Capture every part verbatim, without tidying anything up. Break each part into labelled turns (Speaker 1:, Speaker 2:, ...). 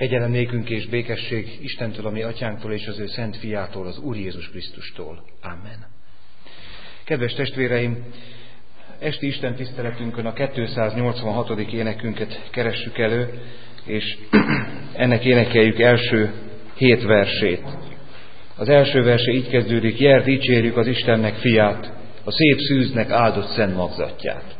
Speaker 1: Kegyelem nékünk és békesség Istentől, a mi atyánktól és az ő szent fiától, az Úr Jézus Krisztustól. Amen. Kedves testvéreim, esti Isten tiszteletünkön a kétszáznyolcvanhatodik énekünket keressük elő, és ennek énekeljük első hét versét. Az első verse így kezdődik: Jel, dicsérjük az Istennek fiát, a szép szűznek áldott szent magzatját.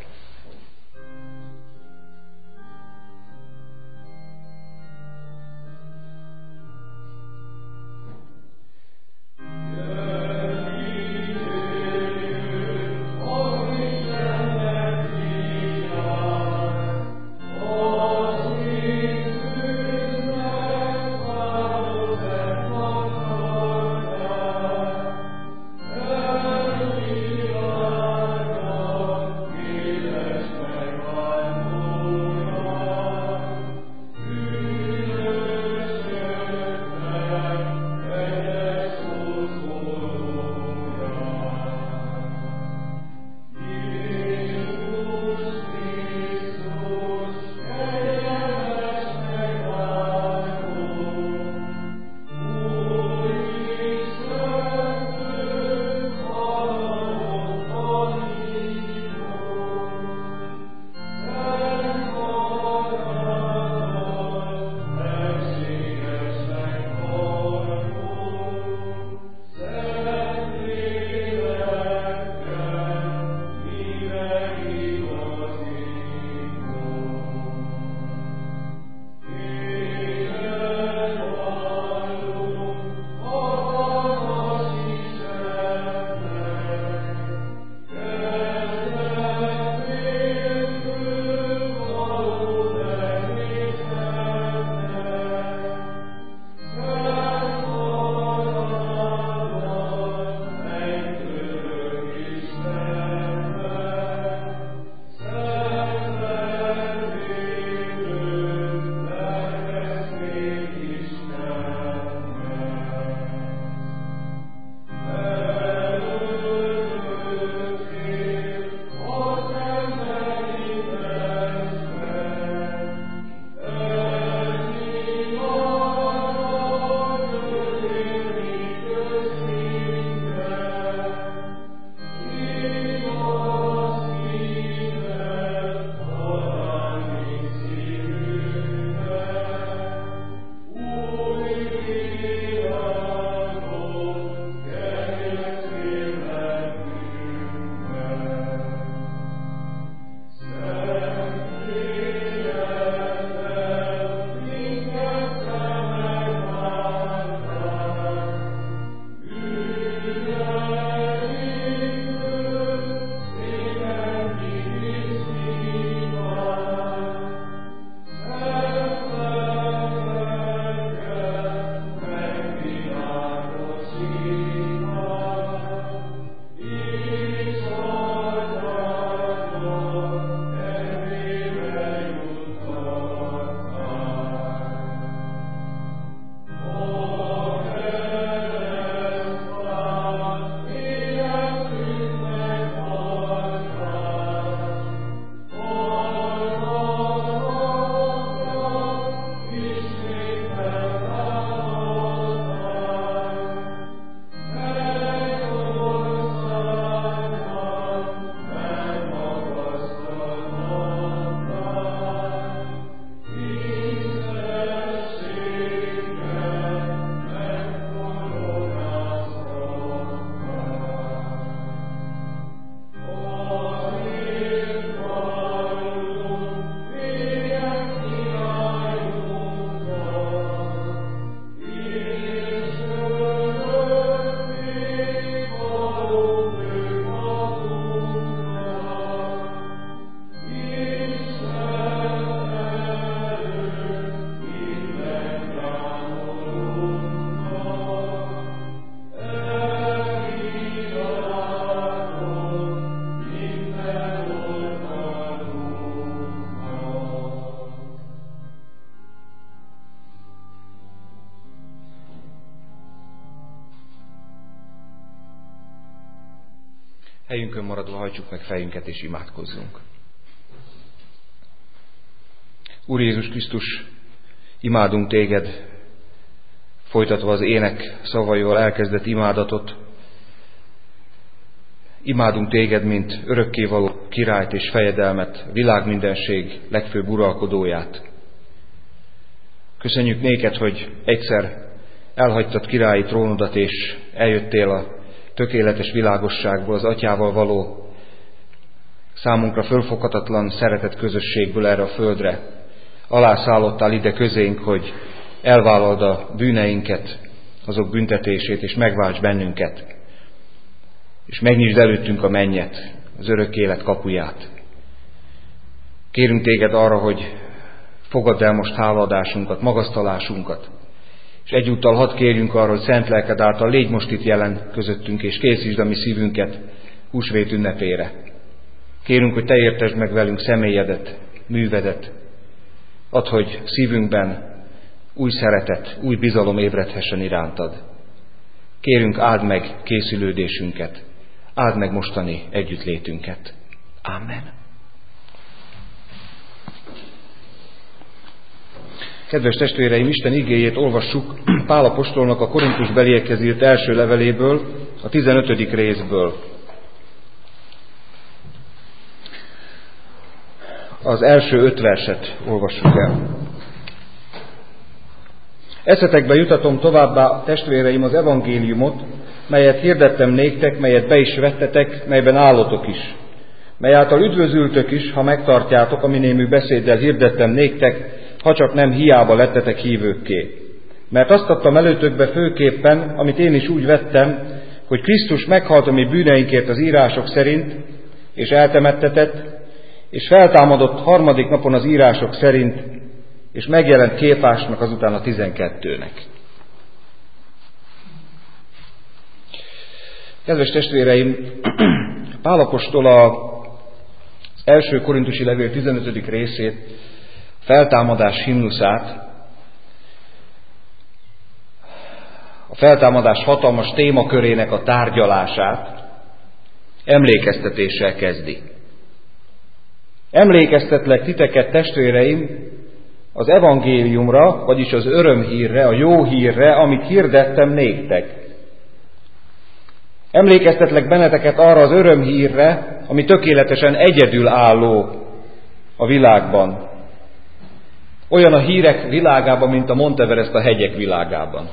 Speaker 1: Helyünkön maradva hajtsuk meg fejünket és imádkozzunk. Úr Jézus Krisztus, Imádunk téged, folytatva az ének szavaival elkezdett imádatot. Imádunk téged, mint örökkévaló királyt és fejedelmet, világmindenség legfőbb uralkodóját. Köszönjük néked, hogy egyszer elhagytad királyi trónodat, és eljöttél a tökéletes világosságból, az atyával való számunkra fölfoghatatlan szeretet közösségből erre a földre. Alászállottál ide közénk, hogy elvállald a bűneinket, azok büntetését, és megválts bennünket. És megnyisd előttünk a mennyet, az örök élet kapuját. Kérünk téged arra, hogy fogadd el most hálaadásunkat, magasztalásunkat, és egyúttal hadd kérjünk arra, hogy szent lelked által légy most itt jelen közöttünk, és készítsd a mi szívünket húsvét ünnepére. Kérünk, hogy te értesd meg velünk személyedet, művedet. Add, hogy szívünkben új szeretet, új bizalom ébredhessen irántad. Kérünk, áld meg készülődésünket, áld meg mostani együttlétünket. Amen. Kedves testvéreim, Isten igéjét olvassuk Pál apostolnak a Korintusbeliekhez írt első leveléből, a tizenötödik részből. Az első öt verset olvassuk el. Eszetekbe jutatom továbbá, testvéreim, az evangéliumot, melyet hirdettem néktek, melyet be is vettetek, melyben állotok is, mely által üdvözültök is, ha megtartjátok, ami némű beszéddel hirdettem néktek, ha csak nem hiába lettetek hívőkké. Mert azt adtam előtökbe főképpen, amit én is úgy vettem, hogy Krisztus meghalt a mi bűneinkért az írások szerint, és eltemettetett, és feltámadott harmadik napon az írások szerint, és megjelent Kéfásnak, azután a tizenkettőnek. Kedves testvéreim, Pál apostol az első korintusi levél tizenötödik részét, feltámadás himnuszát, a feltámadás hatalmas témakörének a tárgyalását emlékeztetéssel kezdi. Emlékeztetlek titeket, testvéreim, az evangéliumra, vagyis az örömhírre, a jó hírre, amit hirdettem néktek. Emlékeztetlek benneteket arra az örömhírre, ami tökéletesen egyedülálló a világban. Olyan a hírek világában, mint a Monteverest a hegyek világában.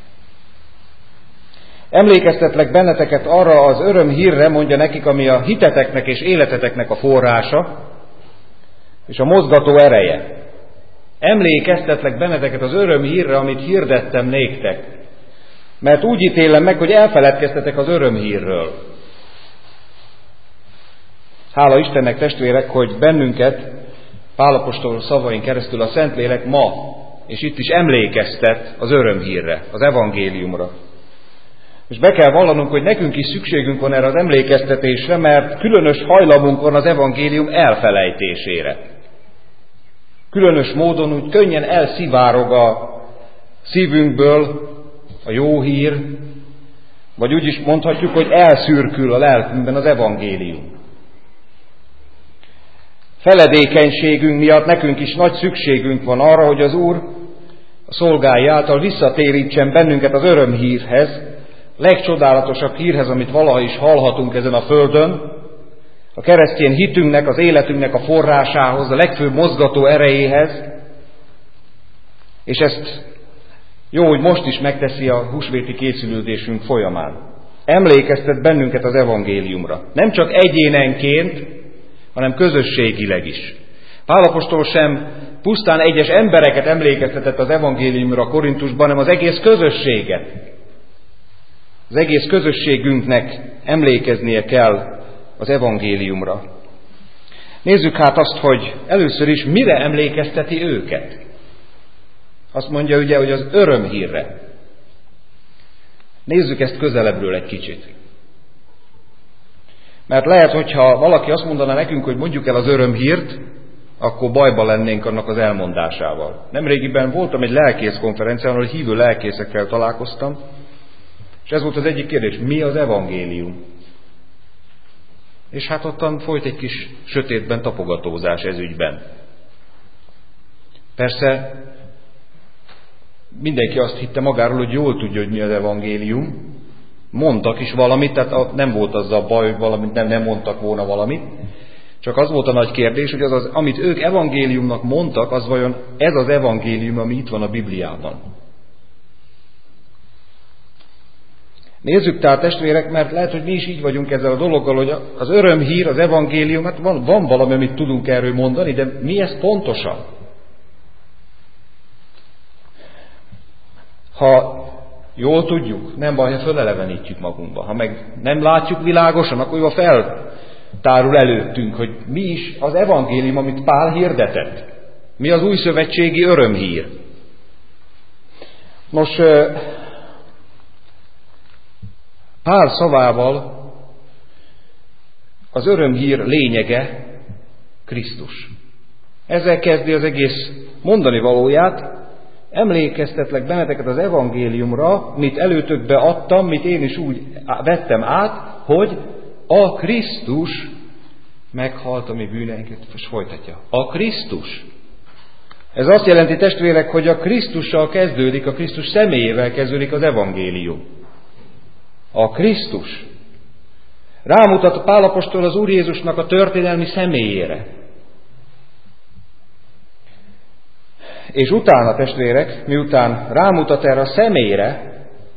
Speaker 1: Emlékeztetlek benneteket arra az örömhírre, mondja nekik, ami a hiteteknek és életeteknek a forrása, és a mozgató ereje. Emlékeztetlek benneteket az örömhírre, amit hirdettem néktek. Mert úgy ítélem meg, hogy elfeledkeztetek az örömhírről. Hála Istennek, testvérek, hogy bennünket Pál apostol szavain keresztül a Szentlélek ma, és itt is emlékeztet az örömhírre, az evangéliumra. És be kell vallanunk, hogy nekünk is szükségünk van erre az emlékeztetésre, mert különös hajlamunk van az evangélium elfelejtésére. Különös módon úgy könnyen elszivárog a szívünkből a jó hír, vagy úgy is mondhatjuk, hogy elszürkül a lelkünkben az evangélium. Feledékenységünk miatt nekünk is nagy szükségünk van arra, hogy az Úr a szolgái által visszatérítsen bennünket az örömhírhez, legcsodálatosabb hírhez, amit valaha is hallhatunk ezen a földön, a keresztény hitünknek, az életünknek a forrásához, a legfőbb mozgató erejéhez, és ezt jó, hogy most is megteszi a húsvéti készülődésünk folyamán. Emlékeztet bennünket az evangéliumra. Nem csak egyénenként, hanem közösségileg is. Pál apostol sem pusztán egyes embereket emlékeztetett az evangéliumra a Korintusban, hanem az egész közösséget. Az egész közösségünknek emlékeznie kell az evangéliumra. Nézzük hát azt, hogy először is mire emlékezteti őket. Azt mondja ugye, hogy az örömhírre. Nézzük ezt közelebbről egy kicsit. Mert lehet, hogyha valaki azt mondaná nekünk, hogy mondjuk el az örömhírt, akkor bajba lennénk annak az elmondásával. Nemrégiben voltam egy lelkész konferencián, ahol hívő lelkészekkel találkoztam, és ez volt az egyik kérdés, mi az evangélium? És hát ottan folyt egy kis sötétben tapogatózás ez ügyben. Persze mindenki azt hitte magáról, hogy jól tudja, hogy mi az evangélium. Mondtak is valamit, tehát nem volt azzal baj, hogy valamit nem, nem mondtak volna valamit. Csak az volt a nagy kérdés, hogy az, az, amit ők evangéliumnak mondtak, az vajon ez az evangélium, ami itt van a Bibliában. Nézzük tehát, testvérek, mert lehet, hogy mi is így vagyunk ezzel a dologgal, hogy az örömhír, az evangélium, hát van, van valami, amit tudunk erről mondani, de mi ez pontosan? Ha jól tudjuk, nem baj, ha fölelevenítjük magunkba. Ha meg nem látjuk világosan, akkor jó, feltárul előttünk, hogy mi is az evangélium, amit Pál hirdetett. Mi az újszövetségi örömhír. Nos, Pál szavával az örömhír lényege Krisztus. Ezzel kezdi az egész mondani valóját. Emlékeztetlek benneteket az evangéliumra, mit előtökbe adtam, mit én is úgy vettem át, hogy a Krisztus meghalt a mi bűneinket, és folytatja. A Krisztus. Ez azt jelenti, testvérek, hogy a Krisztussal kezdődik, a Krisztus személyével kezdődik az evangélium. A Krisztus. Rámutat Pál apostol az Úr Jézusnak a történelmi személyére. És utána, testvérek, miután rámutat erre a személyre,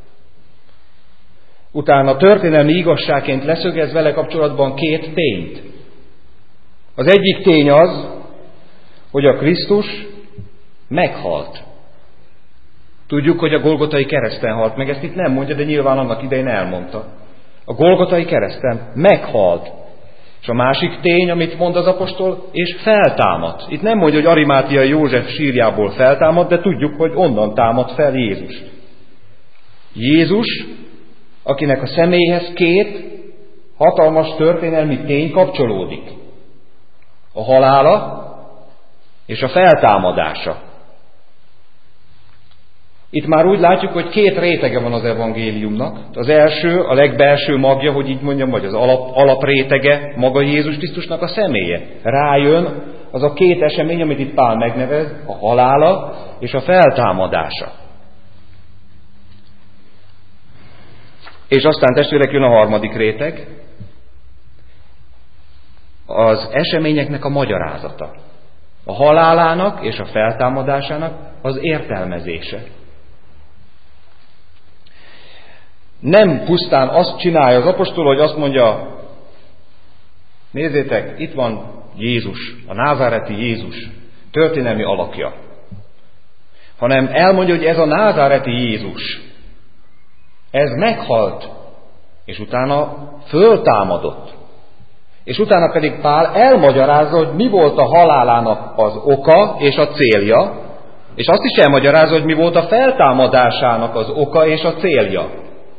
Speaker 1: utána történelmi igazságként leszögez vele kapcsolatban két tényt. Az egyik tény az, hogy a Krisztus meghalt. Tudjuk, hogy a Golgotai kereszten halt meg, ezt itt nem mondja, de nyilván annak idején elmondta. A Golgotai kereszten meghalt. És a másik tény, amit mond az apostol, és feltámadt. Itt nem mondja, hogy Arimátiai József sírjából feltámadt, de tudjuk, hogy onnan támadt fel Jézus. Jézus, akinek a személyhez két hatalmas történelmi tény kapcsolódik. A halála és a feltámadása. Itt már úgy látjuk, hogy két rétege van az evangéliumnak. Az első, a legbelső magja, hogy így mondjam, vagy az alap, alaprétege maga Jézus Krisztusnak a személye. Rájön az a két esemény, amit itt Pál megnevez, a halála és a feltámadása. És aztán, testvérek, jön a harmadik réteg, az eseményeknek a magyarázata. A halálának és a feltámadásának az értelmezése. Nem pusztán azt csinálja az apostol, hogy azt mondja, nézzétek, itt van Jézus, a názáreti Jézus, történelmi alakja. Hanem elmondja, hogy ez a názáreti Jézus, ez meghalt, és utána föltámadott. És utána pedig Pál elmagyarázza, hogy mi volt a halálának az oka és a célja, és azt is elmagyarázza, hogy mi volt a feltámadásának az oka és a célja.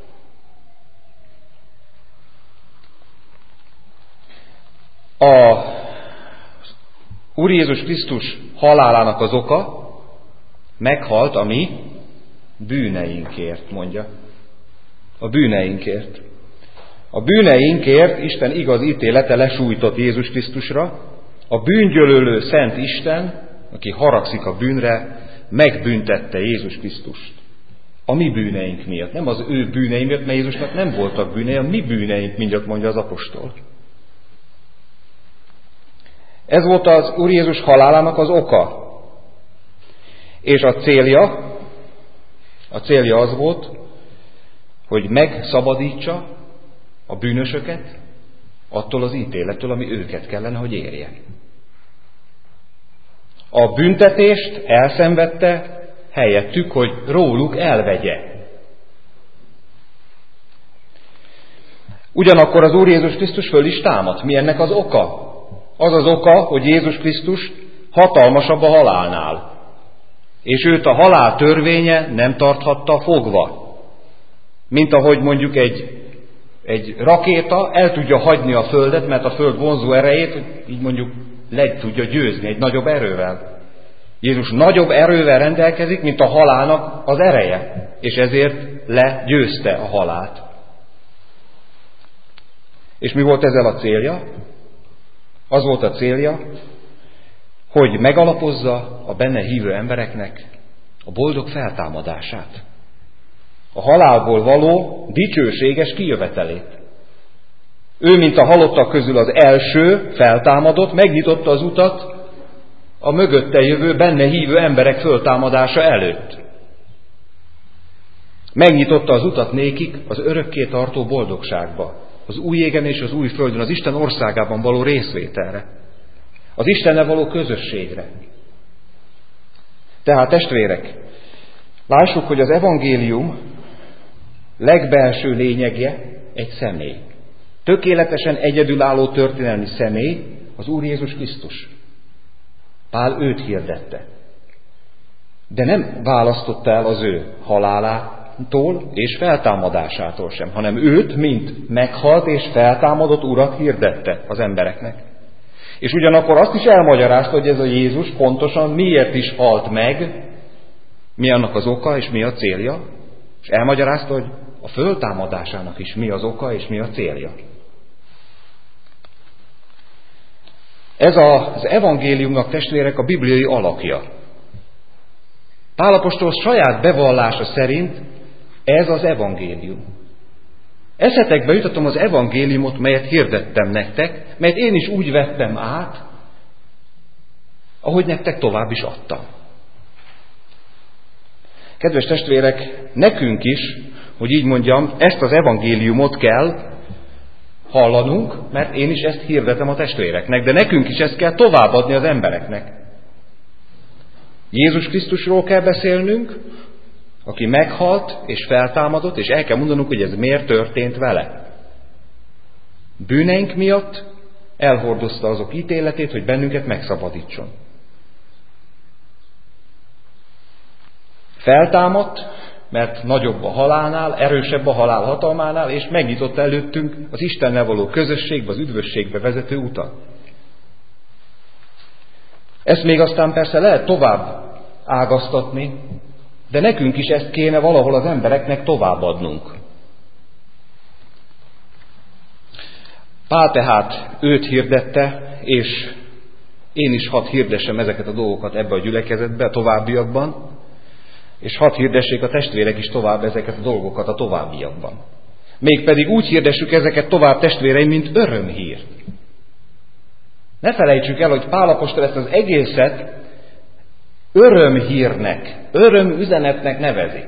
Speaker 1: A Úr Jézus Krisztus halálának az oka meghalt a mi bűneinkért, mondja. A bűneinkért. A bűneinkért Isten igaz ítélete lesújtott Jézus Krisztusra. A bűngyölölő szent Isten, aki haragszik a bűnre, megbüntette Jézus Krisztust. A mi bűneink miatt. Nem az ő bűnei miatt, mert Jézusnak nem voltak bűnei, a mi bűneink miatt, mondja az apostol. Ez volt az Úr Jézus halálának az oka. És a célja, a célja az volt, hogy megszabadítsa a bűnösöket attól az ítélettől, ami őket kellene, hogy érje. A büntetést elszenvedte helyettük, hogy róluk elvegye. Ugyanakkor az Úr Jézus Krisztus föl is támadt. Mi ennek az oka? Az az oka, hogy Jézus Krisztus hatalmasabb a halálnál. És őt a halál törvénye nem tarthatta fogva. Mint ahogy mondjuk egy, egy rakéta el tudja hagyni a Földet, mert a Föld vonzó erejét, így mondjuk le tudja győzni egy nagyobb erővel. Jézus nagyobb erővel rendelkezik, mint a halálnak az ereje. És ezért legyőzte a halált. És mi volt ezzel a célja? Az volt a célja, hogy megalapozza a benne hívő embereknek A boldog feltámadását. A halálból való dicsőséges kijövetelét. Ő, mint a halottak közül az első feltámadott, megnyitotta az utat a mögötte jövő, benne hívő emberek föltámadása előtt. Megnyitotta az utat nékik az örökké tartó boldogságba, az új égen és az új földön, az Isten országában való részvételre, az Istennel való közösségre. Tehát testvérek, lássuk, hogy az evangélium legbelső lényegje egy személy. Tökéletesen egyedülálló történelmi személy, az Úr Jézus Krisztus. Pál őt hirdette. De nem választotta el az ő halálától és feltámadásától sem, hanem őt, mint meghalt és feltámadott Urat hirdette az embereknek. És ugyanakkor azt is elmagyarázta, hogy ez a Jézus pontosan miért is halt meg, mi annak az oka és mi a célja, és elmagyarázta, hogy a föltámadásának is mi az oka és mi a célja. Ez az evangéliumnak, testvérek, a bibliai alakja. Pál apostol saját bevallása szerint ez az evangélium. Eszetekbe jutatom az evangéliumot, melyet hirdettem nektek, melyet én is úgy vettem át, ahogy nektek tovább is adtam. Kedves testvérek, nekünk is, hogy így mondjam, ezt az evangéliumot kell hallanunk, mert én is ezt hirdetem a testvéreknek, de nekünk is ezt kell továbbadni az embereknek. Jézus Krisztusról kell beszélnünk, aki meghalt és feltámadott, és el kell mondanunk, hogy ez miért történt vele. Bűneink miatt elhordozta azok ítéletét, hogy bennünket megszabadítson. Feltámadt, mert nagyobb a halálnál, erősebb a halál hatalmánál, és megnyitotta előttünk az Istennel való közösségbe, az üdvösségbe vezető utat. Ezt még aztán persze lehet tovább ágaztatni, de nekünk is ezt kéne valahol az embereknek továbbadnunk. Pál tehát őt hirdette, és én is hadd hirdessem ezeket a dolgokat ebbe a gyülekezetbe, a továbbiakban, és hadd hirdessék a testvérek is tovább ezeket a dolgokat a továbbiakban. Mégpedig úgy hirdessük ezeket tovább, testvéreim, mint örömhírt. Ne felejtsük el, hogy Pál apostol ezt az egészet örömhírnek, örömüzenetnek nevezik.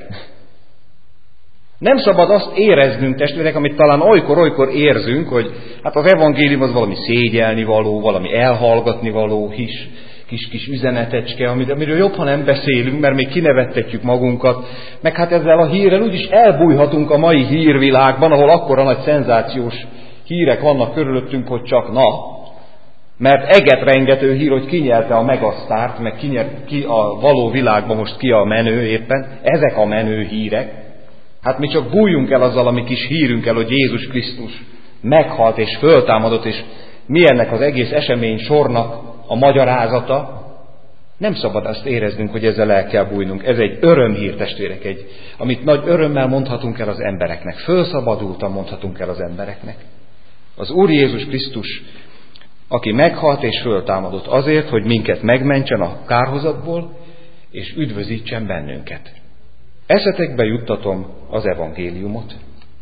Speaker 1: Nem szabad azt éreznünk, testvérek, amit talán olykor-olykor érzünk, hogy hát az evangélium az valami szégyelni való, valami elhallgatni való, kis, kis, kis üzenetecske, amiről jobb, ha nem beszélünk, mert még kinevettetjük magunkat, meg hát ezzel a hírrel úgyis elbújhatunk a mai hírvilágban, ahol akkora nagy szenzációs hírek vannak körülöttünk, hogy csak na, mert egetrengető hír, hogy kinyelte a megasztárt, meg kinyert, ki a való világban most ki a menő éppen, ezek a menő hírek. Hát mi csak bújjunk el azzal a mi kis hírünkkel, hogy Jézus Krisztus meghalt és föltámadott, és mi ennek az egész esemény sornak a magyarázata. Nem szabad azt éreznünk, hogy ezzel el kell bújnunk. Ez egy örömhír, testvérek, egy, amit nagy örömmel mondhatunk el az embereknek. Fölszabadultan mondhatunk el az embereknek. Az Úr Jézus Krisztus, aki meghalt és föltámadott azért, hogy minket megmentsen a kárhozatból, és üdvözítsen bennünket. Eszetekbe juttatom az evangéliumot.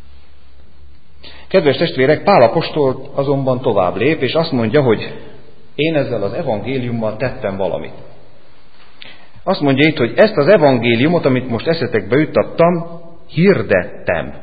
Speaker 1: Kedves testvérek, Pál apostol azonban tovább lép, és azt mondja, hogy én ezzel az evangéliummal tettem valamit. Azt mondja itt, hogy ezt az evangéliumot, amit most eszetekbe juttattam, hirdettem.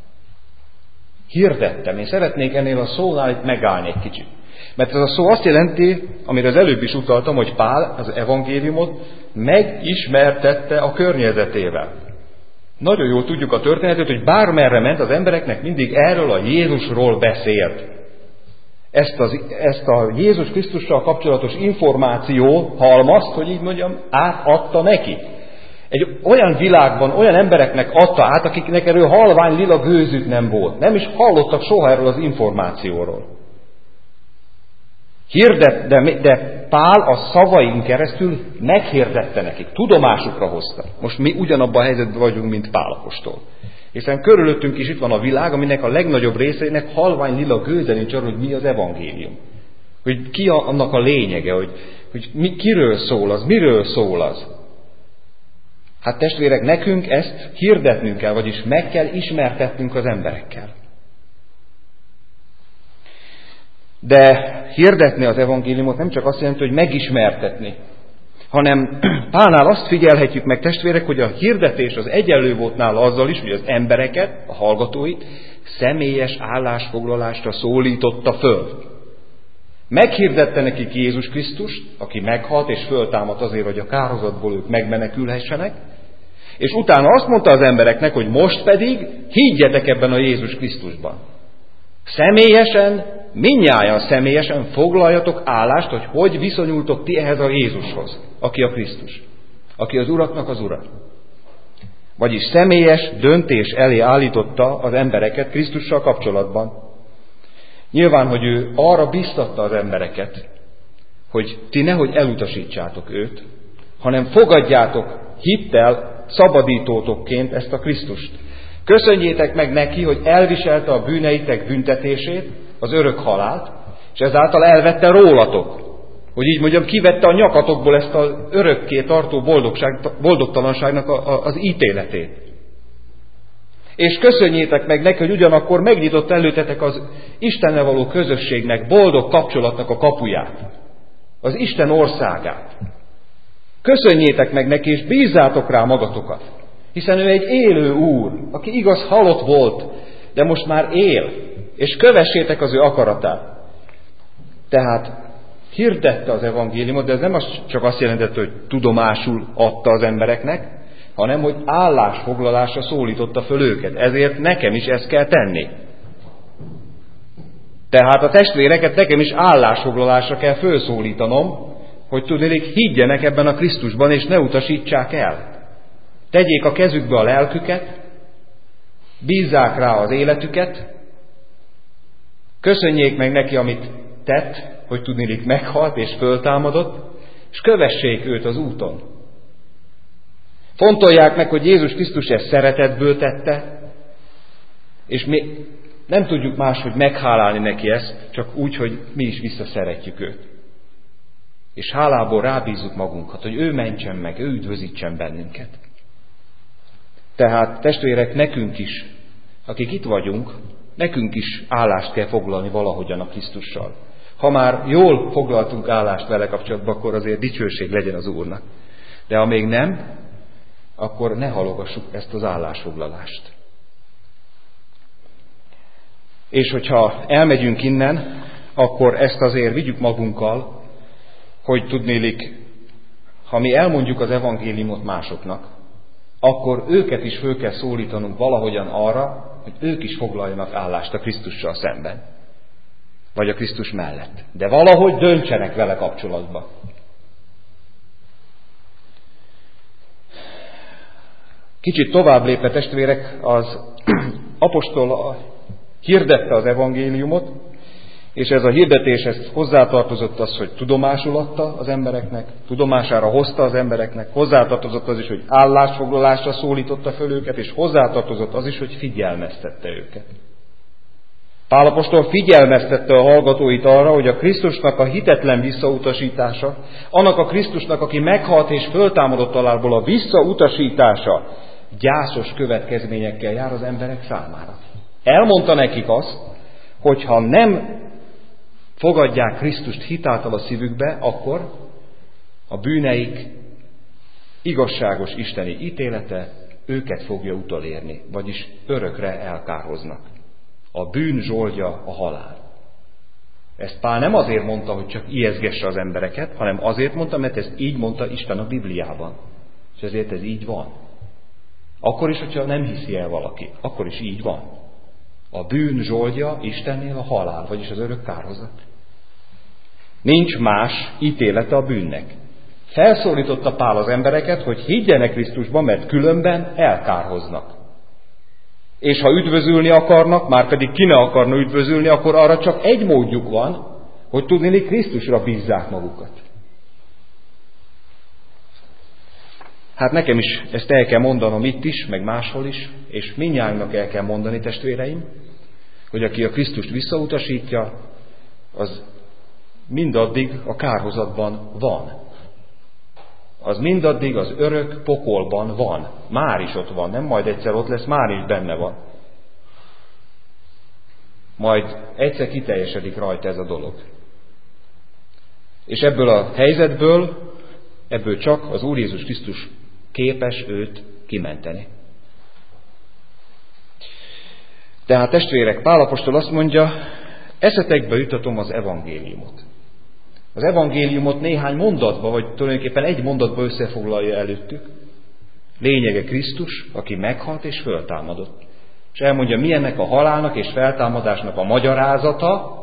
Speaker 1: Hirdettem. Én szeretnék ennél a szónál itt megállni egy kicsit. Mert ez a szó azt jelenti, amire az előbb is utaltam, hogy Pál az evangéliumot megismertette a környezetével. Nagyon jól tudjuk a történetet, hogy bármerre ment, az embereknek mindig erről a Jézusról beszélt. Ezt, az, ezt a Jézus Krisztussal kapcsolatos információ halmazt, hogy így mondjam, átadta neki. Egy olyan világban, olyan embereknek adta át, akiknek erről halvány lila gőzük nem volt. Nem is hallottak soha erről az információról. Hirdet, de, de Pál a szavain keresztül meghirdette nekik, tudomásukra hozta. Most mi ugyanabban a helyzetben vagyunk, mint Pál apostol. Hiszen körülöttünk is itt van a világ, aminek a legnagyobb részeinek halvány lila gőze nincs arról, hogy mi az evangélium. Hogy ki a, annak a lényege, hogy, hogy mi, kiről szól az, miről szól az. Hát testvérek, nekünk ezt hirdetnünk kell, vagyis meg kell ismertetnünk az emberekkel. De hirdetni az evangéliumot nem csak azt jelenti, hogy megismertetni, hanem Pálnál azt figyelhetjük meg, testvérek, hogy a hirdetés az egyenlő volt nála azzal is, hogy az embereket, a hallgatóit személyes állásfoglalásra szólította föl. Meghirdette nekik Jézus Krisztust, aki meghalt és föltámadt azért, hogy a kárhozatból ők megmenekülhessenek, és utána azt mondta az embereknek, hogy most pedig higgyetek ebben a Jézus Krisztusban. Személyesen, mindnyájan személyesen foglaljatok állást, hogy hogy viszonyultok ti ehhez a Jézushoz, aki a Krisztus, aki az uraknak az ura. Vagyis személyes döntés elé állította az embereket Krisztussal kapcsolatban. Nyilván, hogy ő arra biztatta az embereket, hogy ti nehogy elutasítsátok őt, hanem fogadjátok hittel szabadítótokként ezt a Krisztust. Köszönjétek meg neki, hogy elviselte a bűneitek büntetését, az örök halált, és ezáltal elvette rólatok. Hogy így mondjam, kivette a nyakatokból ezt az örökké tartó boldogság, boldogtalanságnak a, a, az ítéletét. És köszönjétek meg neki, hogy ugyanakkor megnyitott előtetek az Istennel való közösségnek, boldog kapcsolatnak a kapuját. Az Isten országát. Köszönjétek meg neki, és bízzátok rá magatokat. Hiszen ő egy élő úr, aki igaz halott volt, de most már él. És kövessétek az ő akaratát. Tehát hirdette az evangéliumot, de ez nem csak azt jelentette, hogy tudomásul adta az embereknek, hanem hogy állásfoglalásra szólította föl őket. Ezért nekem is ezt kell tenni. Tehát a testvéreket nekem is állásfoglalásra kell fölszólítanom, hogy tudnék higgyenek ebben a Krisztusban, és ne utasítsák el. Tegyék a kezükbe a lelküket, bízzák rá az életüket, köszönjék meg neki, amit tett, hogy tudnék meghalt és föltámadott, és kövessék őt az úton. Fontolják meg, hogy Jézus Krisztus ezt szeretetből tette, és mi nem tudjuk máshogy meghálálni neki ezt, csak úgy, hogy mi is visszaszeretjük őt. És hálából rábízzuk magunkat, hogy ő mentsen meg, ő üdvözítsen bennünket. Tehát testvérek, nekünk is, akik itt vagyunk, nekünk is állást kell foglalni valahogyan a Krisztussal. Ha már jól foglaltunk állást vele kapcsolatban, akkor azért dicsőség legyen az Úrnak. De ha még nem, akkor ne halogassuk ezt az állásfoglalást. És hogyha elmegyünk innen, akkor ezt azért vigyük magunkkal, hogy tudnélik, ha mi elmondjuk az evangéliumot másoknak, akkor őket is föl kell szólítanunk valahogyan arra, hogy ők is foglaljanak állást a Krisztussal szemben. Vagy a Krisztus mellett. De valahogy döntsenek vele kapcsolatba. Kicsit tovább lépve, testvérek, az apostol hirdette az evangéliumot, és ez a hirdetéshez hozzátartozott az, hogy tudomásul adta az embereknek, tudomására hozta az embereknek, hozzátartozott az is, hogy állásfoglalásra szólította föl őket, és hozzátartozott az is, hogy figyelmeztette őket. Pál apostol figyelmeztette a hallgatóit arra, hogy a Krisztusnak a hitetlen visszautasítása, annak a Krisztusnak, aki meghalt és föltámadott halálból, a visszautasítása gyászos következményekkel jár az emberek számára. Elmondta nekik azt, hogy ha nem fogadják Krisztust hitáltal a szívükbe, akkor a bűneik igazságos isteni ítélete őket fogja utolérni, vagyis örökre elkárhoznak. A bűn zsoldja a halál. Ezt Pál nem azért mondta, hogy csak ijeszgesse az embereket, hanem azért mondta, mert ezt így mondta Isten a Bibliában. És ezért ez így van. Akkor is, hogyha nem hiszi el valaki, akkor is így van. A bűn zsoldja Istennél a halál, vagyis az örök kárhozat. Nincs más ítélete a bűnnek. Felszólította Pál az embereket, hogy higgyenek Krisztusban, mert különben elkárhoznak. És ha üdvözülni akarnak, már pedig ki ne akarna üdvözülni, akkor arra csak egy módjuk van, hogy tudnék Krisztusra bízzák magukat. Hát nekem is ezt el kell mondanom itt is, meg máshol is, és mindnyájunknak el kell mondani, testvéreim, hogy aki a Krisztust visszautasítja, az mindaddig a kárhozatban van. az mindaddig az örök pokolban van. Már is ott van, nem majd egyszer ott lesz, már is benne van. Majd egyszer kiteljesedik rajta ez a dolog. És ebből a helyzetből, ebből csak az Úr Jézus Krisztus képes őt kimenteni. Tehát testvérek, Pál apostol azt mondja, eszetekbe jutatom az evangéliumot. Az evangéliumot néhány mondatba, vagy tulajdonképpen egy mondatba összefoglalja előttük. Lényege Krisztus, aki meghalt és föltámadott. És elmondja, milyennek a halálnak és feltámadásnak a magyarázata,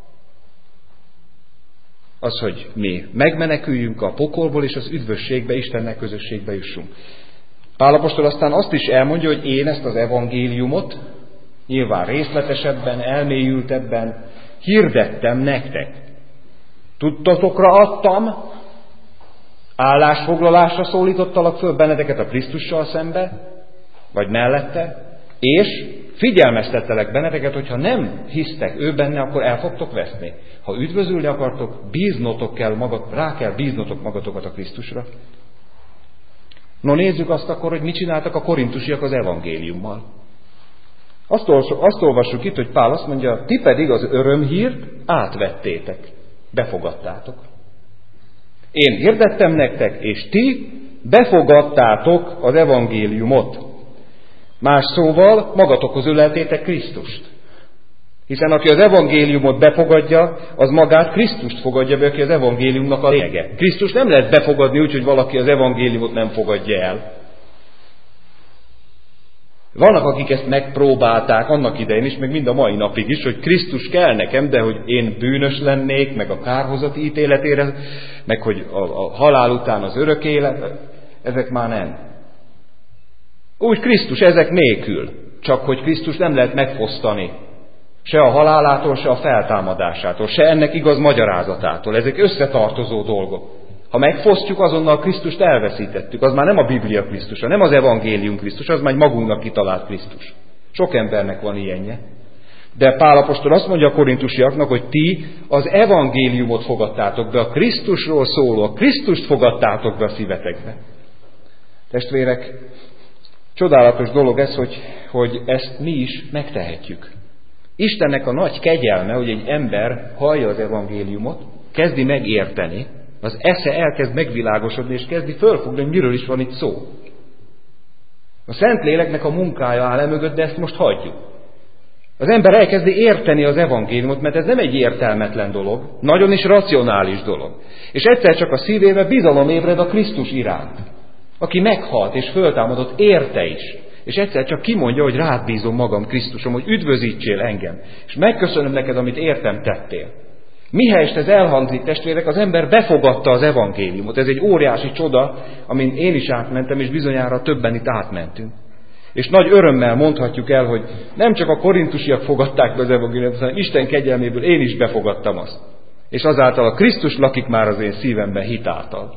Speaker 1: az, hogy mi megmeneküljünk a pokolból, és az üdvösségbe, Istennek közösségbe jussunk. Pál apostol aztán azt is elmondja, hogy én ezt az evangéliumot nyilván részletesebben, elmélyültebben hirdettem nektek. Tudtatokra adtam, állásfoglalásra szólítottalak föl benneteket a Krisztussal szembe, vagy mellette, és figyelmeztettelek benneteket, hogyha nem hisztek ő benne, akkor el fogtok veszni. Ha üdvözülni akartok, bíznotok kell magad, rá kell bíznotok magatokat a Krisztusra. No, nézzük azt akkor, hogy mit csináltak a korintusiak az evangéliummal. Azt, azt olvassuk itt, hogy Pál azt mondja, ti pedig az örömhírt átvettétek, befogadtátok. Én hirdettem nektek, és ti befogadtátok az evangéliumot. Más szóval, magatokhoz öleltétek Krisztust. Hiszen aki az evangéliumot befogadja, az magát Krisztust fogadja be, aki az evangéliumnak a lényege. Krisztus nem lehet befogadni úgy, hogy valaki az evangéliumot nem fogadja el. Vannak, akik ezt megpróbálták annak idején is, meg mind a mai napig is, hogy Krisztus kell nekem, de hogy én bűnös lennék, meg a kárhozati ítéletére, meg hogy a, a halál után az örök élet, ezek már nem. Úgy Krisztus ezek nélkül, csak hogy Krisztus nem lehet megfosztani. Se a halálától, se a feltámadásától, se ennek igaz magyarázatától. Ezek összetartozó dolgok. Ha megfosztjuk, azonnal Krisztust elveszítettük. Az már nem a Biblia Krisztusa, nem az evangélium Krisztus, az már magunknak kitalált Krisztus. Sok embernek van ilyenje. De Pál apostol azt mondja a korintusiaknak, hogy ti az evangéliumot fogadtátok be, a Krisztusról szóló, a Krisztust fogadtátok be a szívetekbe. Testvérek, csodálatos dolog ez, hogy, hogy ezt mi is megtehetjük. Istennek a nagy kegyelme, hogy egy ember hallja az evangéliumot, kezdi megérteni, az esze elkezd megvilágosodni, és kezdi fölfogni, hogy miről is van itt szó. A Szentléleknek a munkája áll e mögött, de ezt most hagyjuk. Az ember elkezdi érteni az evangéliumot, mert ez nem egy értelmetlen dolog, nagyon is racionális dolog. És egyszer csak a szívébe bizalom ébred a Krisztus iránt, aki meghalt és föltámadott, érte is. És egyszer csak kimondja, hogy rád bízom magam, Krisztusom, hogy üdvözítsél engem. És megköszönöm neked, amit értem tettél. Mihelyest ez elhangzik, testvérek, az ember befogadta az evangéliumot. Ez egy óriási csoda, amin én is átmentem, és bizonyára többen itt átmentünk. És nagy örömmel mondhatjuk el, hogy nem csak a korintusiak fogadták be az evangéliumot, hanem Isten kegyelméből én is befogadtam azt. És azáltal a Krisztus lakik már az én szívemben hitáltal.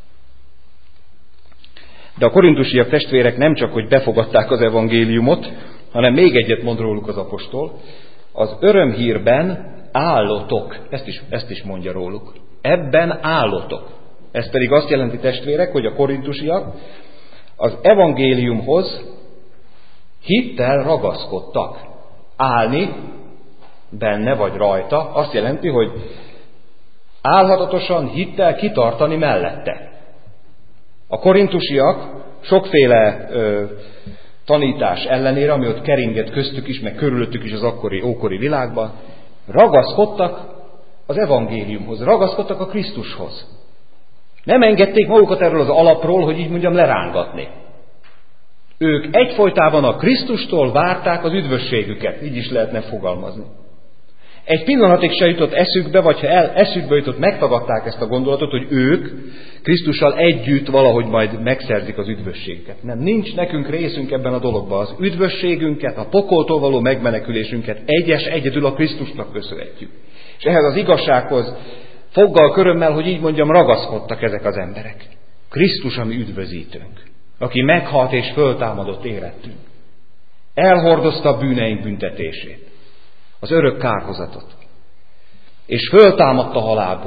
Speaker 1: De a korintusiak testvérek nem csak, hogy befogadták az evangéliumot, hanem még egyet mond róluk az apostol, az örömhírben állotok, ezt is, ezt is mondja róluk. Ebben állotok. Ez pedig azt jelenti, testvérek, hogy a korintusiak az evangéliumhoz hittel ragaszkodtak. Állni benne vagy rajta azt jelenti, hogy álhatatosan hittel kitartani mellette. A korintusiak sokféle ö, tanítás ellenére, ami ott keringett köztük is, meg körülöttük is az akkori, ókori világban, ragaszkodtak az evangéliumhoz, ragaszkodtak a Krisztushoz. Nem engedték magukat erről az alapról, hogy így mondjam, lerángatni. Ők egyfolytában a Krisztustól várták az üdvösségüket, így is lehetne fogalmazni. Egy pillanatig se jutott eszükbe, vagy ha el, eszükbe jutott, megtagadták ezt a gondolatot, hogy ők Krisztussal együtt valahogy majd megszerzik az üdvösségüket. Nem, nincs nekünk részünk ebben a dologban. Az üdvösségünket, a pokoltól való megmenekülésünket egyes egyedül a Krisztusnak köszönhetjük. És ehhez az igazsághoz foggal, körömmel, hogy így mondjam, ragaszkodtak ezek az emberek. Krisztus a mi üdvözítőnk, aki meghalt és föltámadott érettünk. Elhordozta a bűneink büntetését, az örök kárhozatot. És föltámadt a halálból.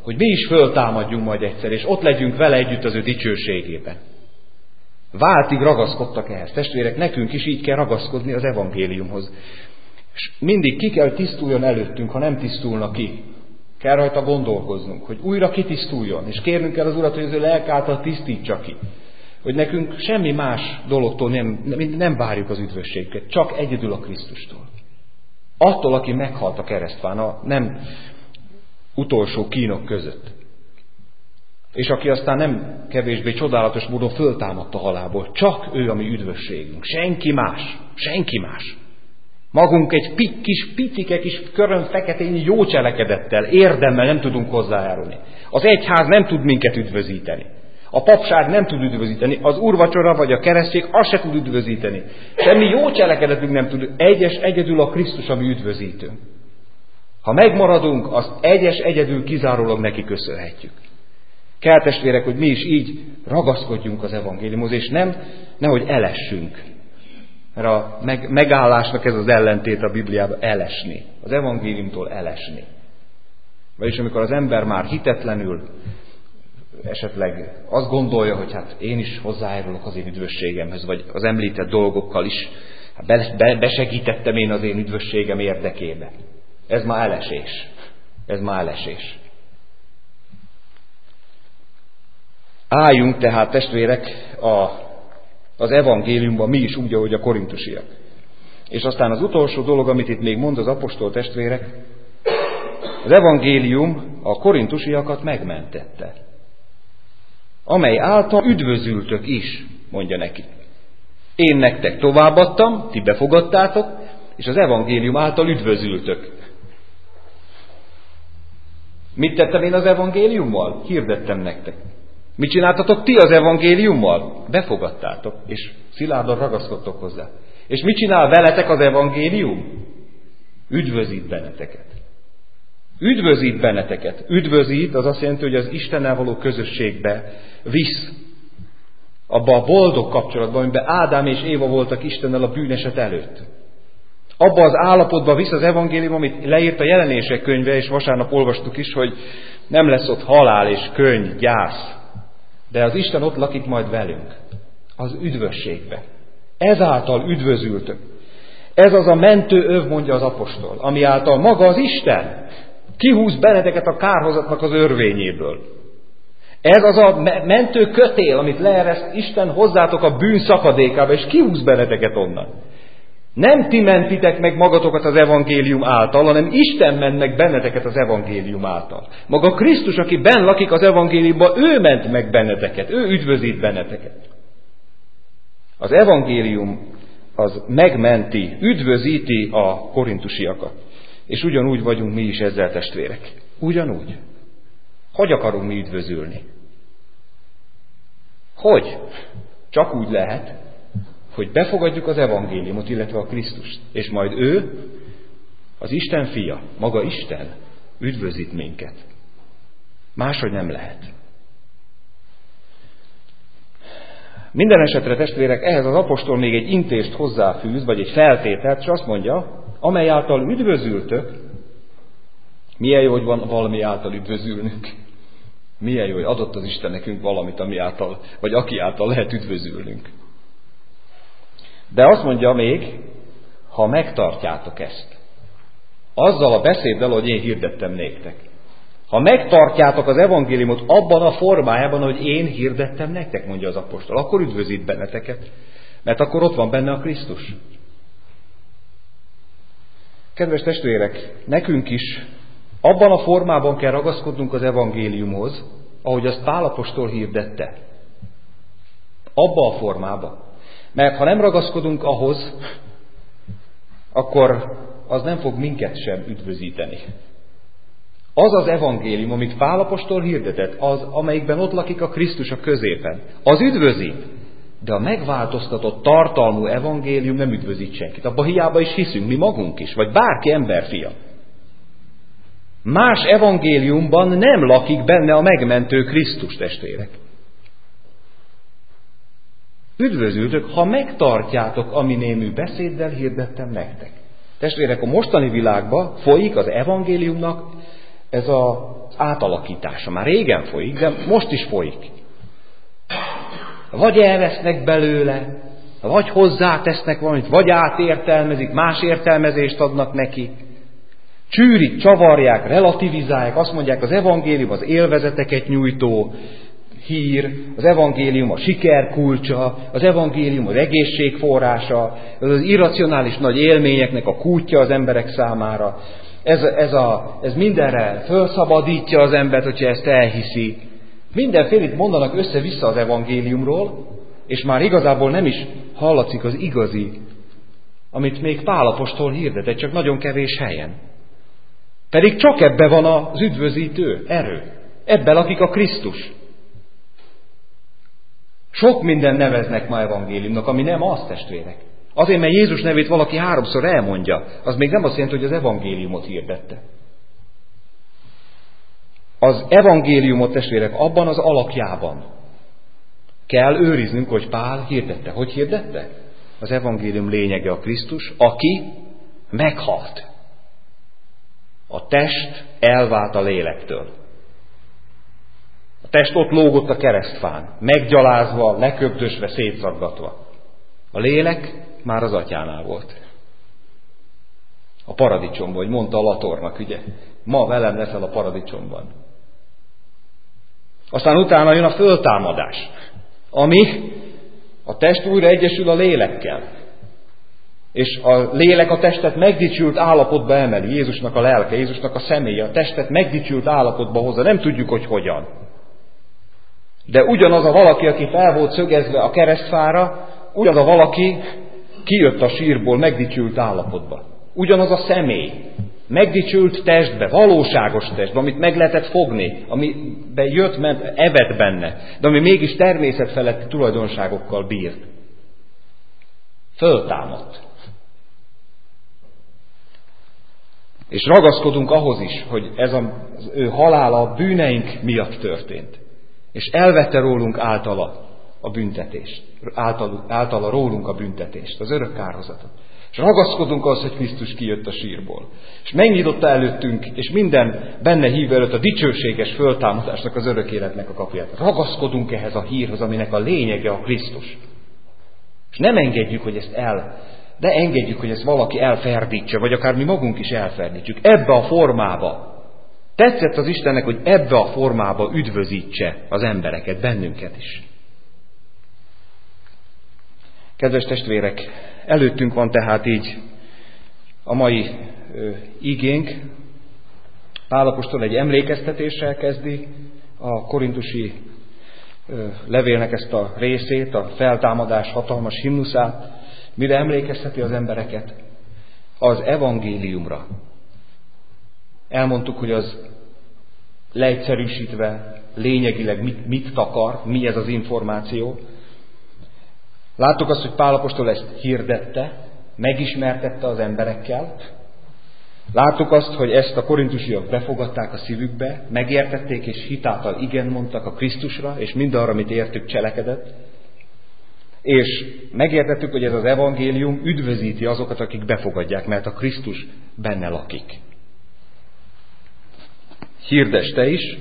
Speaker 1: hogy mi is föltámadjunk majd egyszer, és ott legyünk vele együtt az ő dicsőségében. Váltig ragaszkodtak ehhez. Testvérek, nekünk is így kell ragaszkodni az evangéliumhoz. És mindig ki kell tisztuljon előttünk, ha nem tisztulna ki. Kell rajta gondolkoznunk, hogy újra kitisztuljon, és kérnünk kell az Urat, hogy az ő lelk által tisztítsa ki. Hogy nekünk semmi más dologtól nem, nem várjuk az üdvösséget, csak egyedül a Krisztustól. Attól, aki meghalt a keresztfán, a nem utolsó kínok között. És aki aztán nem kevésbé csodálatos módon föltámadt a halálból. Csak ő a mi üdvösségünk. Senki más. Senki más. Magunk egy pik, kis, picike kis körön feketén jó cselekedettel, érdemmel nem tudunk hozzájárulni. Az egyház nem tud minket üdvözíteni. A papság nem tud üdvözíteni. Az úrvacsora vagy a keresztség azt se tud üdvözíteni. Semmi jó cselekedetünk nem tud. Egyes egyedül a Krisztus, ami üdvözítünk. Ha megmaradunk, azt egyes egyedül kizárólag neki köszönhetjük. Kell, testvérek, hogy mi is így ragaszkodjunk az evangéliumhoz, és nem, nehogy elessünk. Mert a meg, megállásnak ez az ellentét a Bibliában, elesni. Az evangéliumtól elesni. Vagyis amikor az ember már hitetlenül esetleg azt gondolja, hogy hát én is hozzájárulok az én üdvösségemhez, vagy az említett dolgokkal is be, be, besegítettem én az én üdvösségem érdekébe. Ez már elesés. Ez már elesés. Álljunk tehát, testvérek, a, az evangéliumban mi is úgy, ahogy a korintusiak. És aztán az utolsó dolog, amit itt még mond az apostol testvérek, az evangélium a korintusiakat megmentette. Amely által üdvözültök is, mondja neki. Én nektek továbbadtam, ti befogadtátok, és az evangélium által üdvözültök. Mit tettem én az evangéliummal? Hirdettem nektek. Mit csináltatok ti az evangéliummal? Befogadtátok, és szilárdan ragaszkodtok hozzá. És mit csinál veletek az evangélium? Üdvözít benneteket. Üdvözít benneteket. Üdvözít, az azt jelenti, hogy az Istennel való közösségbe visz. Abba a boldog kapcsolatban, amiben Ádám és Éva voltak Istennel a bűneset előtt. Abba az állapotba visz az evangélium, amit leírt a Jelenések könyve, és vasárnap olvastuk is, hogy nem lesz ott halál és könny, gyász. De az Isten ott lakik majd velünk. Az üdvösségbe. Ezáltal üdvözültök. Ez az a mentő öv, mondja az apostol, ami által maga az Isten kihúz benneteket a kárhozatnak az örvényéből. Ez az a mentő kötél, amit leereszt Isten hozzátok a bűn szakadékába, és kihúz benneteket onnan. Nem ti mentitek meg magatokat az evangélium által, hanem Isten ment meg benneteket az evangélium által. Maga Krisztus, aki benn lakik az evangéliumban, ő ment meg benneteket, ő üdvözít benneteket. Az evangélium az megmenti, üdvözíti a korintusiakat. És ugyanúgy vagyunk mi is ezzel, testvérek. Ugyanúgy. Hogy akarunk mi üdvözülni? Hogy? Csak úgy lehet, hogy befogadjuk az evangéliumot, illetve a Krisztust. És majd ő, az Isten fia, maga Isten, üdvözít minket. Máshogy nem lehet. Minden esetre, testvérek, ehhez az apostol még egy intést hozzáfűz, vagy egy feltételt, és azt mondja, amely által üdvözültök, milyen jó, hogy van valami által üdvözülnünk. Milyen jó, hogy adott az Isten nekünk valamit, ami által, vagy aki által lehet üdvözülnünk. De azt mondja még, ha megtartjátok ezt, azzal a beszéddel, hogy én hirdettem néktek. Ha megtartjátok az evangéliumot abban a formájában, hogy én hirdettem nektek, mondja az apostol, akkor üdvözít benneteket, mert akkor ott van benne a Krisztus. Kedves testvérek, nekünk is abban a formában kell ragaszkodnunk az evangéliumhoz, ahogy azt Pál apostol hirdette. Abba a formában. Mert ha nem ragaszkodunk ahhoz, akkor az nem fog minket sem üdvözíteni. Az az evangélium, amit Pál apostol hirdetett, az, amelyikben ott lakik a Krisztus a középen, az üdvözít. De a megváltoztatott tartalmú evangélium nem üdvözít senkit. Abba hiába is hiszünk, mi magunk is, vagy bárki emberfia. Más evangéliumban nem lakik benne a megmentő Krisztus, testvérek. Üdvözültök, ha megtartjátok, ami némű beszéddel hirdettem nektek. Testvérek, a mostani világban folyik az evangéliumnak ez a átalakítása. Már régen folyik, de most is folyik. Vagy elvesznek belőle, vagy hozzátesznek valamit, vagy átértelmezik, más értelmezést adnak neki. Csűrik, csavarják, relativizálják, azt mondják, az evangélium az élvezeteket nyújtó hír, az evangélium a siker kulcsa, az evangélium az egészség forrása, az az irracionális nagy élményeknek a kútja az emberek számára. Ez, ez, a, ez mindenre felszabadítja az embert, hogyha ezt elhiszi. Mindenfélét mondanak össze-vissza az evangéliumról, és már igazából nem is hallatszik az igazi, amit még Pál apostol hirdetett, csak nagyon kevés helyen. Pedig csak ebbe van az üdvözítő erő. Ebben lakik a Krisztus. Sok minden neveznek ma evangéliumnak, ami nem az, testvérek. Azért, mert Jézus nevét valaki háromszor elmondja, az még nem azt jelenti, hogy az evangéliumot hirdette. Az evangéliumot, testvérek, abban az alakjában kell őriznünk, hogy Pál hirdette. Hogy hirdette? Az evangélium lényege a Krisztus, aki meghalt. A test elvált a lélektől. A test ott lógott a keresztfán, meggyalázva, leköbdösve, szétszaggatva. A lélek már az atyánál volt. A paradicsomban, hogy mondta a Latornak, ugye? Ma velem leszel a paradicsomban. Aztán utána jön a föltámadás, ami a test újra egyesül a lélekkel. És a lélek a testet megdicsült állapotba emeli, Jézusnak a lelke, Jézusnak a személye, a testet megdicsült állapotba hozza, nem tudjuk, hogy hogyan. De ugyanaz a valaki, aki fel volt szögezve a keresztfára, ugyanaz a valaki kijött a sírból megdicsült állapotba. Ugyanaz a személy, megdicsült testbe, valóságos testbe, amit meg lehetett fogni, amiben jött, ment, evett benne, de ami mégis természetfeletti tulajdonságokkal bírt. Föltámadt. És ragaszkodunk ahhoz is, hogy ez az ő halála a bűneink miatt történt. És elvette rólunk általa a büntetést. Általa, általa rólunk a büntetést, az örök kárhozatot. És ragaszkodunk ahhoz, hogy Krisztus kijött a sírból. És megnyitotta előttünk, és minden benne hívő előtt a dicsőséges föltámadásnak, az örök életnek a kapuját. Ragaszkodunk ehhez a hírhoz, aminek a lényege a Krisztus. És nem engedjük, hogy ezt el, de engedjük, hogy ezt valaki elferdítse, vagy akár mi magunk is elferdítsük. Ebbe a formába. Tetszett az Istennek, hogy ebbe a formába üdvözítse az embereket, bennünket is. Kedves testvérek, előttünk van tehát így a mai ö, igénk. Pál apostol egy emlékeztetéssel kezdi a korintusi ö, levélnek ezt a részét, a feltámadás hatalmas himnuszát. Mire emlékezteti az embereket? Az evangéliumra. Elmondtuk, hogy az leegyszerűsítve lényegileg mit, mit takar, mi ez az információ. Láttuk azt, hogy Pál apostol ezt hirdette, megismertette az emberekkel. Láttuk azt, hogy ezt a korintusiak befogadták a szívükbe, megértették és hitáltal igen mondtak a Krisztusra, és mindarra, amit értük, cselekedett. És megértettük, hogy ez az evangélium üdvözíti azokat, akik befogadják, mert a Krisztus benne lakik. Hirdess te is,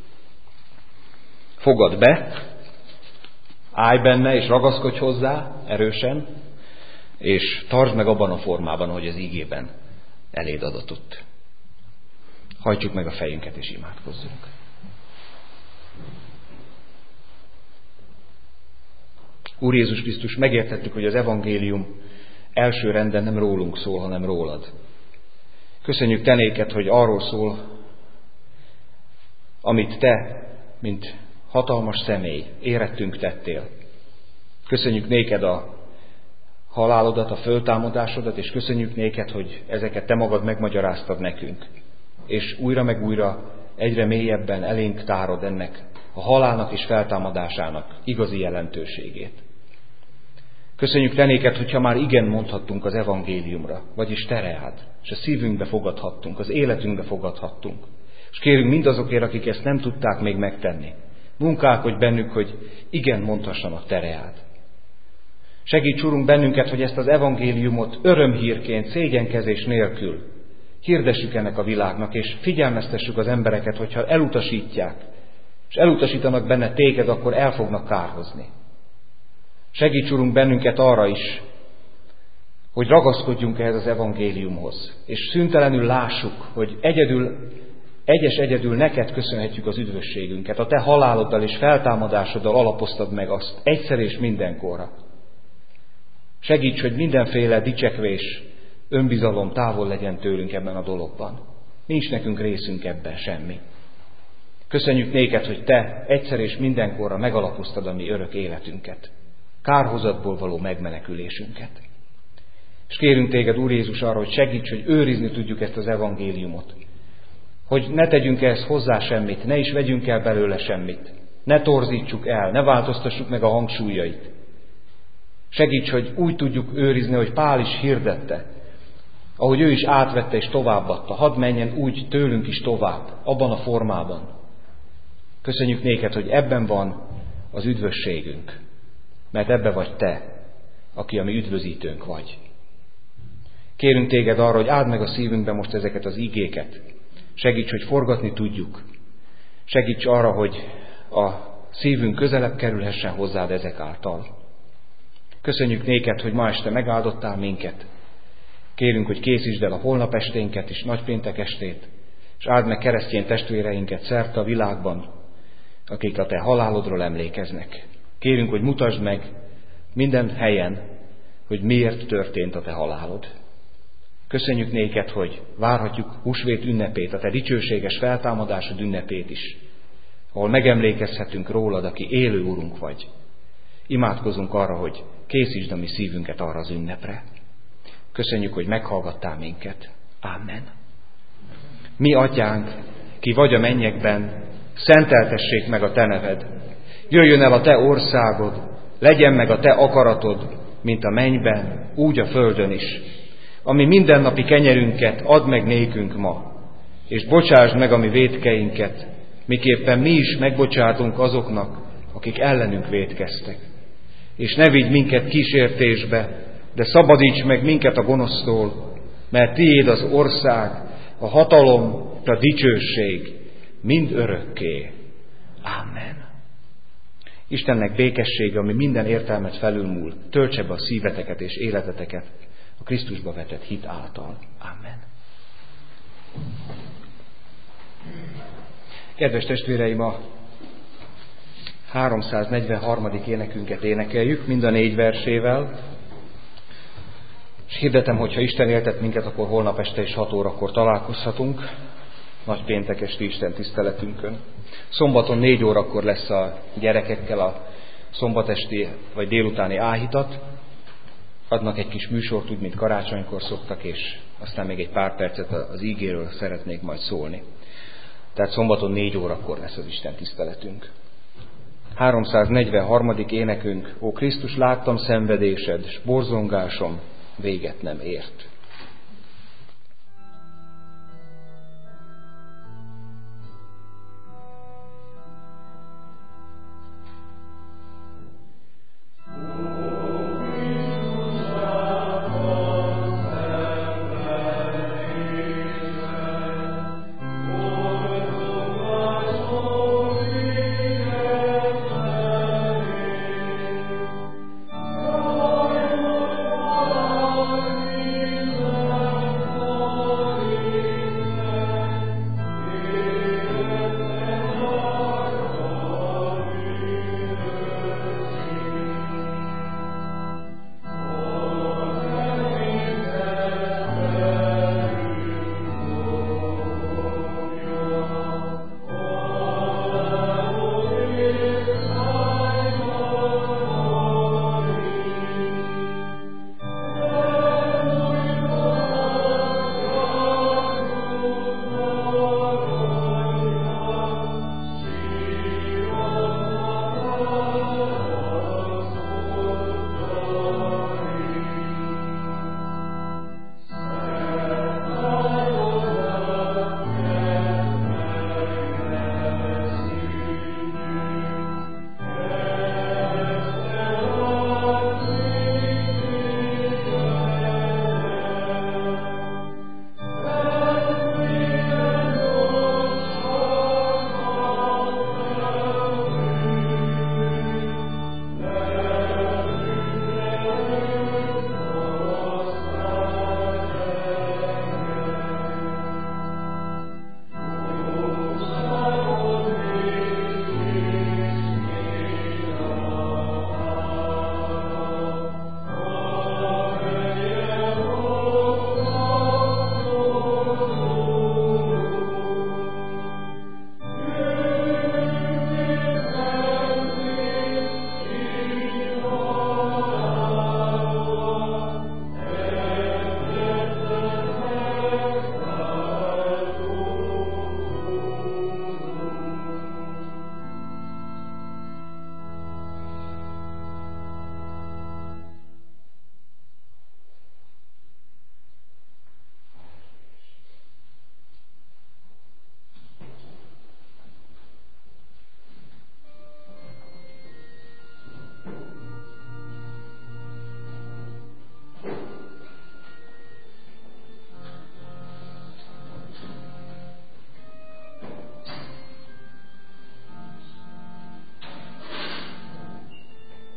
Speaker 1: fogad be, állj benne és ragaszkodj hozzá erősen, és tartsd meg abban a formában, hogy az ígében eléd adatott. Hajtsuk meg a fejünket és imádkozzunk. Úr Jézus Krisztus, megértettük, hogy az evangélium első renden nem rólunk szól, hanem rólad. Köszönjük te néked, hogy arról szól, amit te, mint hatalmas személy, érettünk tettél. Köszönjük néked a halálodat, a föltámadásodat, és köszönjük néked, hogy ezeket te magad megmagyaráztad nekünk. És újra meg újra egyre mélyebben elénk tárod ennek a halálnak és feltámadásának igazi jelentőségét. Köszönjük te néked, hogyha már igen mondhattunk az evangéliumra, vagyis te reád, és a szívünkbe fogadhattunk, az életünkbe fogadhattunk. És kérünk mindazokért, akik ezt nem tudták még megtenni. Munkálkodj bennük, hogy igen mondhassanak te reád. Segíts, Urunk, bennünket, hogy ezt az evangéliumot örömhírként, szégyenkezés nélkül hirdessük ennek a világnak, és figyelmeztessük az embereket, hogyha elutasítják, és elutasítanak benne téged, akkor el fognak kárhozni. Segíts, Urunk, bennünket arra is, hogy ragaszkodjunk ehhez az evangéliumhoz, és szüntelenül lássuk, hogy egyedül, egyes egyedül neked köszönhetjük az üdvösségünket. A te haláloddal és feltámadásoddal alapoztad meg azt egyszer és mindenkorra. Segíts, hogy mindenféle dicsekvés, önbizalom távol legyen tőlünk ebben a dologban. Nincs nekünk részünk ebben semmi. Köszönjük néked, hogy te egyszer és mindenkorra megalapoztad a mi örök életünket, kárhozatból való megmenekülésünket. És kérünk téged, Úr Jézus, arra, hogy segíts, hogy őrizni tudjuk ezt az evangéliumot. Hogy ne tegyünk ehhez hozzá semmit, ne is vegyünk el belőle semmit. Ne torzítsuk el, ne változtassuk meg a hangsúlyait. Segíts, hogy úgy tudjuk őrizni, hogy Pál is hirdette, ahogy ő is átvette és továbbadta. Hadd menjen úgy tőlünk is tovább, abban a formában. Köszönjük néked, hogy ebben van az üdvösségünk, mert ebbe vagy te, aki a mi üdvözítőnk vagy. Kérünk téged arra, hogy áld meg a szívünkbe most ezeket az igéket. Segíts, hogy forgatni tudjuk. Segíts arra, hogy a szívünk közelebb kerülhessen hozzád ezek által. Köszönjük néked, hogy ma este megáldottál minket. Kérünk, hogy készítsd el a holnap esténket és nagypéntek estét, és áld meg keresztény testvéreinket szerte a világban, akik a te halálodról emlékeznek. Kérünk, hogy mutasd meg minden helyen, hogy miért történt a te halálod. Köszönjük néked, hogy várhatjuk húsvét ünnepét, a te dicsőséges feltámadásod ünnepét is, ahol megemlékezhetünk rólad, aki élő Urunk vagy. Imádkozunk arra, hogy készítsd a mi szívünket arra az ünnepre. Köszönjük, hogy meghallgattál minket. Amen. Mi atyánk, ki vagy a mennyekben, szenteltessék meg a te neved. Jöjjön el a te országod, legyen meg a te akaratod, mint a mennyben, úgy a földön is. Ami mindennapi kenyerünket add meg nékünk ma, és bocsásd meg a mi vétkeinket, miképpen mi is megbocsátunk azoknak, akik ellenünk vétkeztek. És ne vigy minket kísértésbe, de szabadíts meg minket a gonosztól, mert tiéd az ország, a hatalom, a dicsőség, mind örökké. Amen. Istennek békessége, ami minden értelmet felülmúl, töltse be a szíveteket és életeteket a Krisztusba vetett hit által. Amen. Kedves testvéreim, a háromszáznegyvenharmadik énekünket énekeljük, mind a négy versével. És hirdetem, hogyha Isten éltet minket, akkor holnap este is hat órakor találkozhatunk, nagy péntek esti Isten tiszteletünkön. Szombaton négy órakor lesz a gyerekekkel a szombatesti vagy délutáni áhítat. Adnak egy kis műsort, úgy, mint karácsonykor szoktak, és aztán még egy pár percet az ígéről szeretnék majd szólni. Tehát szombaton négy órakor lesz az Isten tiszteletünk. háromszáznegyvenharmadik énekünk: Ó Krisztus, láttam szenvedésed, s borzongásom véget nem ért.